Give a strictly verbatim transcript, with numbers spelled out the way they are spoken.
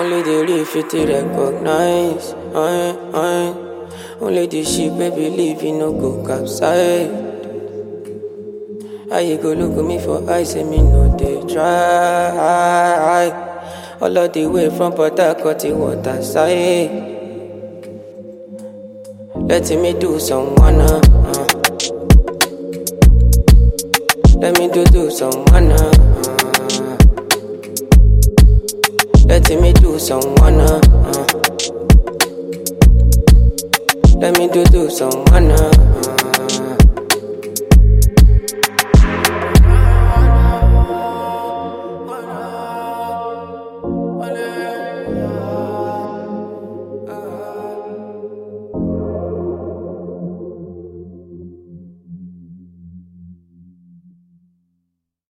Only the real fit to recognize. I, I, only the ship may believe you no go capsize. How you go look at me for eyes and me no they try. All of the way from Port Harcourt to water side. Letting me do someone uh, uh. Let me do do someone uh, uh. Letting me do someone uh, uh. Let me do do someone uh, uh.